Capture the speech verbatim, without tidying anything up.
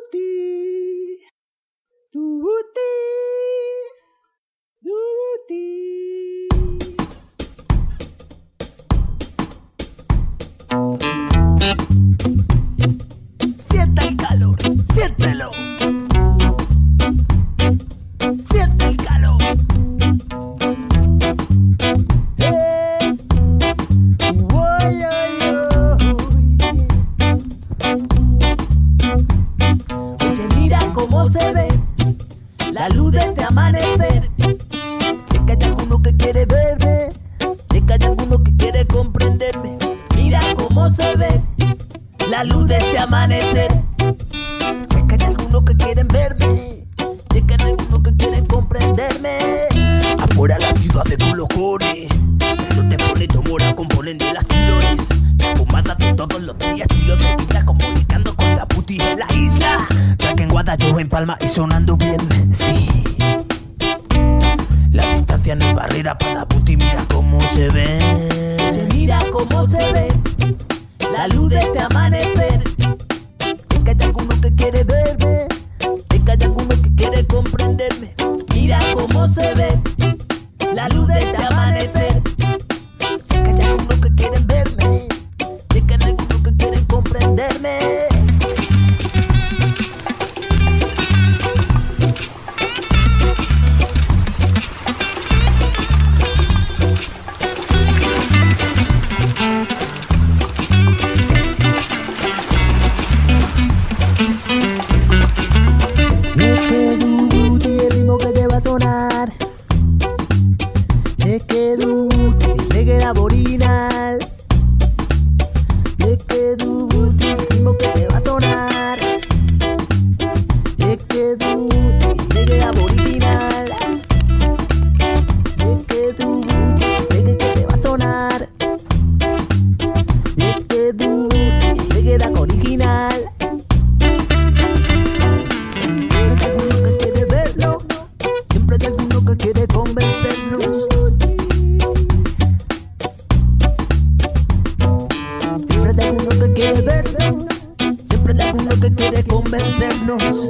Tubuti, tubuti, tubuti. Siente el calor, siéntelo. Siente el calor. Eh. Uy, uy, uy. Oye, mira cómo se ve la luz de este amanecer. De que hay alguno que quiere verme, de que hay alguno que quiere comprenderme. Mira cómo se ve la luz de este amanecer. Sé que hay algunos que quieren verme, sé que hay algunos que quieren comprenderme. Afuera la ciudad de colocores, eso te pone tu mora, componen de las flores. Fumadas de todos los días, estilo de vida, comunicando con la puti en la isla. Black en Guadalajara, en Palma y sonando bien, sí. La distancia no es barrera para la puti, mira cómo se ve. Oye, mira cómo se ve la luz de este amanecer. De que hay alguno que quiere verme, de que hay alguno que quiere comprenderme. Mira cómo se ve la luz de este amanecer. Sé que hay algunos que quieren verme, de que hay algunos que quieren comprenderme. Sonar es que dubuti el reggae laborinal, es que dubuti el ritmo que te va a sonar, es que dubuti el reggae laborinal, es que dubuti el reggae que te va a sonar, es que dubuti el reggae da original. Siempre hay alguno que quiere convencernos. Siempre hay alguno que quiere vernos. Siempre hay alguno que quiere convencernos.